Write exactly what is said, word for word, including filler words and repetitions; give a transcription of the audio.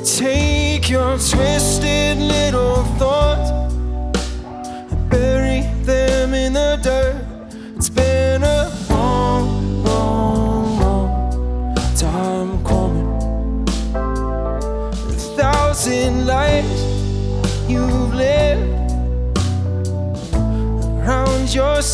Take your twisted little thoughts and bury them in the dirt. It's been a long, long, long time coming. A thousand lives you've lived around yourself.